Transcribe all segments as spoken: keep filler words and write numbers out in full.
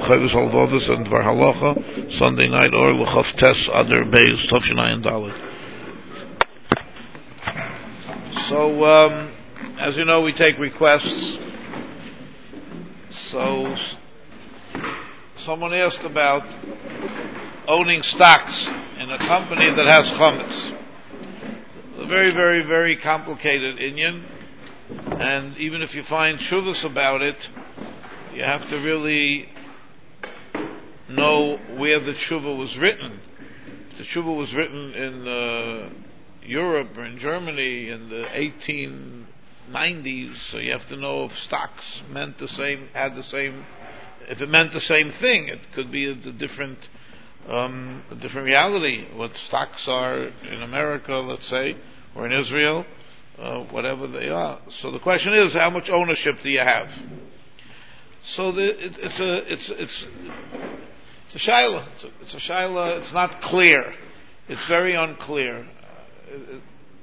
Chavis Halvodas and Dvar Halacha, Sunday night, or L'chav Tes Adar Beis Tovshinai Dalet. So, um, as you know, we take requests. So, someone asked about owning stocks in a company that has chametz. A very, very, very complicated inyan, and even if you find shuvas about it, you have to really know where the tshuva was written. If the tshuva was written in uh, Europe or in Germany in the eighteen nineties, so you have to know if stocks meant the same, had the same, if it meant the same thing. It could be a, a different um, a different reality. What stocks are in America, let's say, or in Israel, uh, whatever they are. So the question is, how much ownership do you have? So the, it, it's a it's it's it's a shaila. It's a, it's a shaila. It's not clear. It's very unclear. Uh,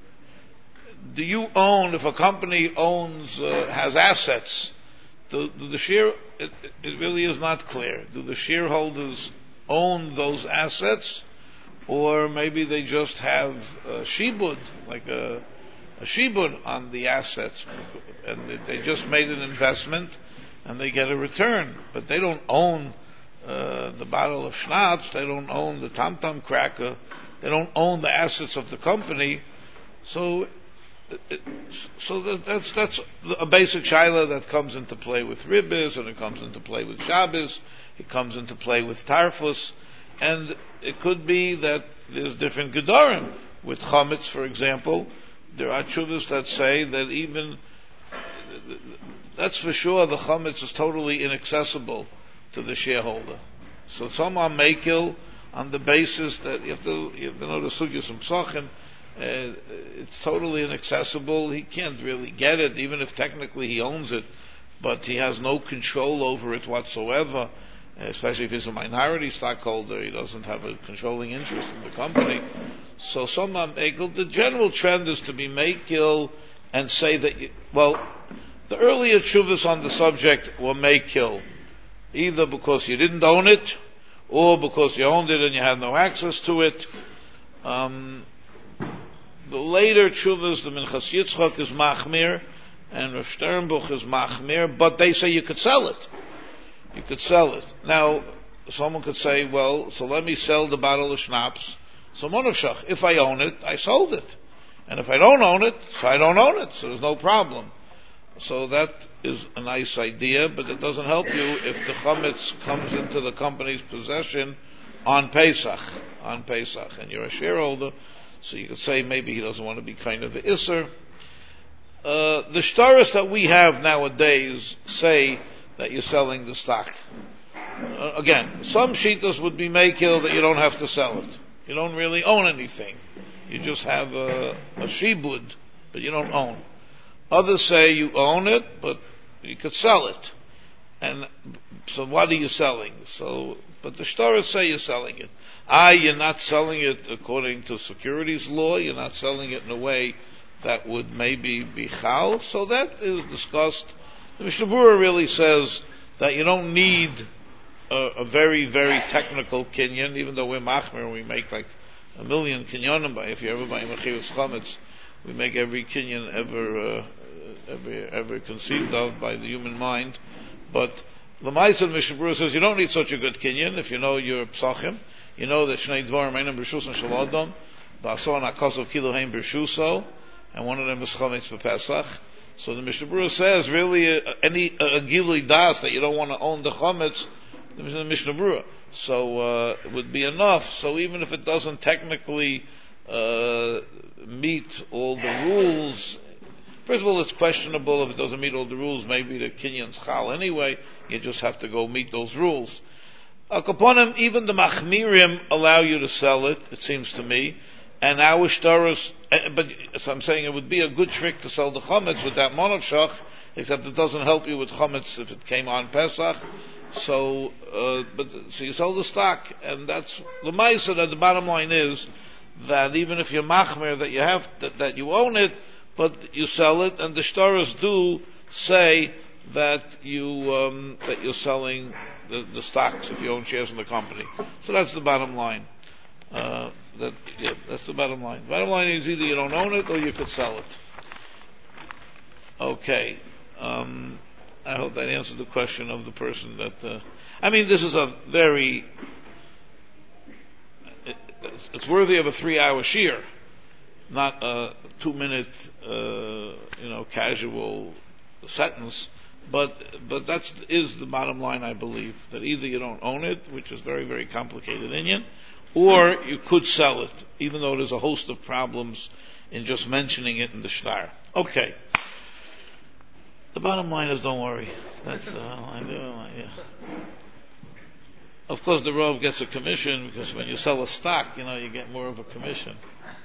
do you own, if a company owns, uh, has assets, do, do the share, it, it really is not clear. Do the shareholders own those assets, or maybe they just have a shibud, like a, a shibud on the assets, and they just made an investment, and they get a return, but they don't own uh, the bottle of schnapps, they don't own the tom-tom cracker, they don't own the assets of the company. So, it, so that, that's that's a basic shaila that comes into play with ribbis, and it comes into play with Shabbos, it comes into play with tarfus, and it could be that there's different gedarim. With chametz, for example, there are tshuvas that say that even, that's for sure, the chametz is totally inaccessible to the shareholder. So some are mekil on the basis that you have to, you have to know the sugyas from Psachim, uh, it's totally inaccessible. He can't really get it, even if technically he owns it, but he has no control over it whatsoever, especially if he's a minority stockholder. He doesn't have a controlling interest in the company. So some are mekil. The general trend is to be mekil and say that, you, well, the earlier tshuvas on the subject were mekil, either because you didn't own it, or because you owned it and you had no access to it. Um, the later tshuvas, the Minchas Yitzchak is machmir, and Rav Sternbuch is machmir, but they say you could sell it. You could sell it. Now, someone could say, well, so let me sell the bottle of schnapps. So monofshach, if I own it, I sold it. And if I don't own it, so I don't own it, so there's no problem. So that is a nice idea, but it doesn't help you if the chametz comes into the company's possession on Pesach, on Pesach, and you're a shareholder, so you could say maybe he doesn't want to be kind of an isser. Uh, the shtaros that we have nowadays say that you're selling the stock. Uh, again, some shitas would be mekil that you don't have to sell it. You don't really own anything. You just have a, a shibud, but you don't own. Others say you own it, but you could sell it. And so what are you selling? So, but the shtaros say you're selling it. Ah, you're not selling it according to securities law. You're not selling it in a way that would maybe be chal. So that is discussed. The Mishnah Berurah really says that you don't need a, a very, very technical kinyan, even though we're machmer, we make like a million kinyanim by, if you ever buy Mechirus Chametz, we make every kinyan ever, uh, ever, ever conceived of by the human mind. But the Ma'aseh Mishnah Berurah says you don't need such a good kinyan if you know your psachim. You know that Shnei Dvarim Einam B'Rshus and Shalodom, Ba'asor Nakos of Kiloheim B'Rshuso, and one of them is Chametz for Pesach. So the Mishnah Berurah says, really, uh, any uh, gilui das that you don't want to own the chametz, the Mishnah Berurah. So uh, it would be enough. So even if it doesn't technically uh, meet all the rules, first of all, it's questionable if it doesn't meet all the rules. Maybe the kinyan's chal anyway. You just have to go meet those rules. Al kaponim, even the machmirim allow you to sell it. It seems to me. And our shtaros, but so I'm saying it would be a good trick to sell the chametz with that monofshach, except it doesn't help you with chametz if it came on Pesach. So, uh, but so you sell the stock, and that's the ma'aser. That the bottom line is that even if you're machmer, that you have that, that you own it, but you sell it, and the shtaros do say that you um, that you're selling the, the stocks if you own shares in the company. So that's the bottom line. Uh, that yeah, that's the bottom line. The bottom line is either you don't own it or you could sell it. Okay. Um, I hope that answered the question of the person that. Uh, I mean, this is a very. It, it's, it's worthy of a three-hour shiur, not a two-minute, uh, you know, casual sentence. But but that's is the bottom line, I believe, that either you don't own it, which is very very complicated Inyan, or you could sell it, even though there's a host of problems in just mentioning it in the shtar. Okay. The bottom line is, don't worry. That's uh, I do. Yeah. Of course, the Rov gets a commission because when you sell a stock, you know, you get more of a commission.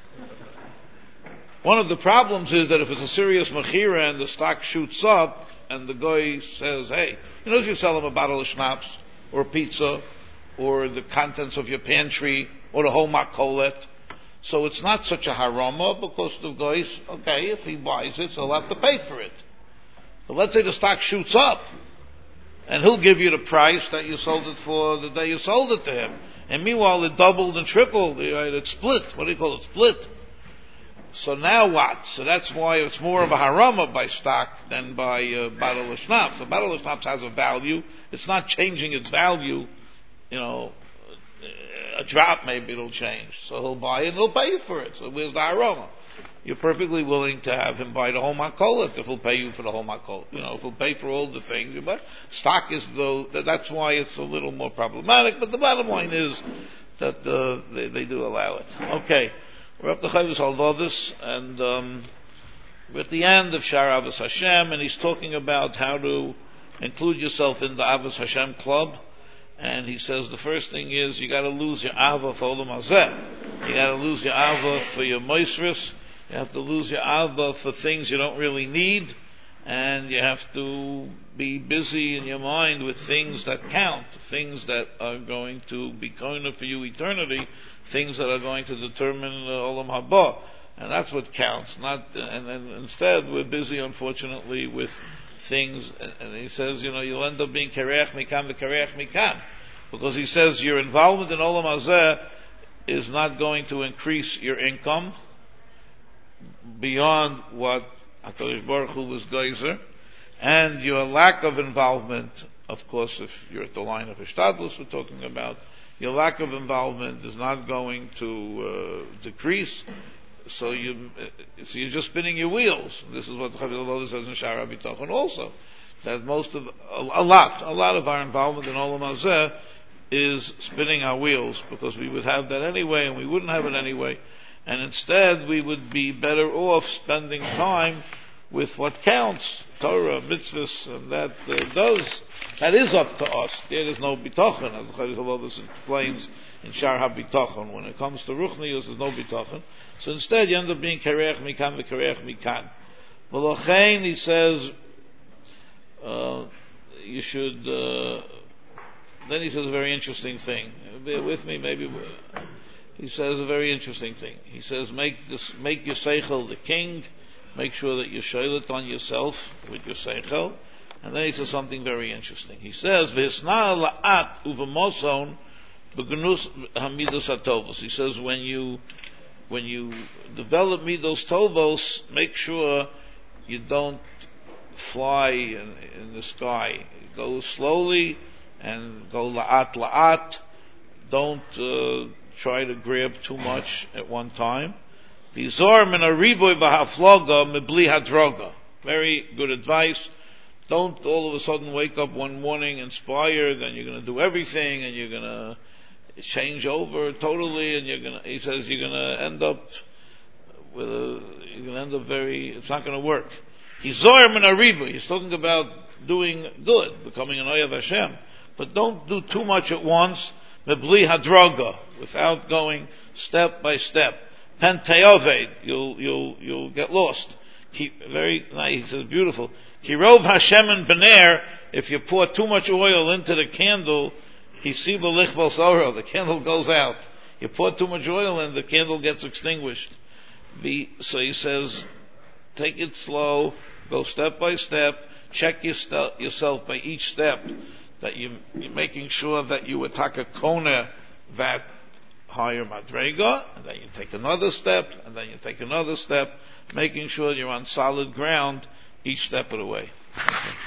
One of the problems is that if it's a serious mechira and the stock shoots up, and the guy says, "Hey, you know, if you sell him a bottle of schnapps or pizza or the contents of your pantry or the whole makolet," so it's not such a harama because the guy's okay if he buys it, so he'll have to pay for it. But let's say the stock shoots up, and he'll give you the price that you sold it for the day you sold it to him, and meanwhile it doubled and tripled, right? It split. What do you call it? Split. So now what? So that's why it's more of a harama by stock than by uh, bottle of schnapps. The bottle of schnapps has a value. It's not changing its value. You know, a drop maybe it'll change. So he'll buy it and he'll pay you for it. So where's the harama? You're perfectly willing to have him buy the whole makolet if he'll pay you for the whole makolet. You know, if he'll pay for all the things you buy. Stock is though, that's why it's a little more problematic, but the bottom line is that uh, they, they do allow it. Okay. We're up to Chovos Halevovos, and um, we're at the end of Shar Avos Hashem, and he's talking about how to include yourself in the Avos Hashem club. And he says the first thing is you got to lose your ava for Olam Hazeh. You got to lose your ava for your moisris. You have to lose your ava for things you don't really need, and you have to be busy in your mind with things that count, things that are going to be koina for you eternity, things that are going to determine uh, Olam Haba, and that's what counts. Not, and, and instead we're busy, unfortunately, with things. And, and he says, you know, you'll end up being kareach mikam v'kareach mikam, because he says your involvement in Olam Hazeh is not going to increase your income beyond what HaKadosh Baruch Hu was geyser, and your lack of involvement, of course, if you're at the line of Hishtadlus we're talking about, your lack of involvement is not going to uh, decrease, so, you, so you're just spinning your wheels. This is what the Chovos Halevovos says in Shar HaBitachon also, that most of, a, a lot, a lot of our involvement in Olam Hazeh is spinning our wheels, because we would have that anyway, and we wouldn't have it anyway, and instead we would be better off spending time with what counts, Torah, mitzvahs, and that uh, does, that is up to us. There is no bitachon, as the Chovos Halevovos explains in Shar HaBitachon. When it comes to ruchnius, there's no bitachon. So instead you end up being kareach mikan v'kareach mikan. V'lochein, he says, uh, you should, uh, then he says a very interesting thing. Bear with me, maybe. He says a very interesting thing. He says, make this, make your seichel the king. Make sure that you shayl it on yourself with your seichel. And then he says something very interesting. He says, "V'esna la'at uvemoson b'gnus hamidus hatovos." He says, when you when you develop midos tovos, make sure you don't fly in, in the sky. Go slowly and go la'at la'at. Don't uh, try to grab too much at one time. V'zor min hariboy v'hafloga mibli hadroga. Very good advice. Don't all of a sudden wake up one morning inspired, and you're going to do everything, and you're going to change over totally, and you're going to, he says, you're going to end up with a, you're going to end up very, it's not going to work. Hizor min hariboy. He's talking about doing good, becoming an oyav Hashem. But don't do too much at once, mibli hadroga, without going step by step. Penteoved, you'll, you'll, you'll get lost. Keep, very nice, he says, beautiful. Kirov Hashem and Bener, if you pour too much oil into the candle, Hisiba lichbal sorrow, the candle goes out. You pour too much oil in, the candle gets extinguished. Be, so he says, take it slow, go step by step, check your st- yourself by each step that you, you're making sure that you attack a corner that higher madrega, and then you take another step, and then you take another step, making sure you're on solid ground each step of the way. Okay.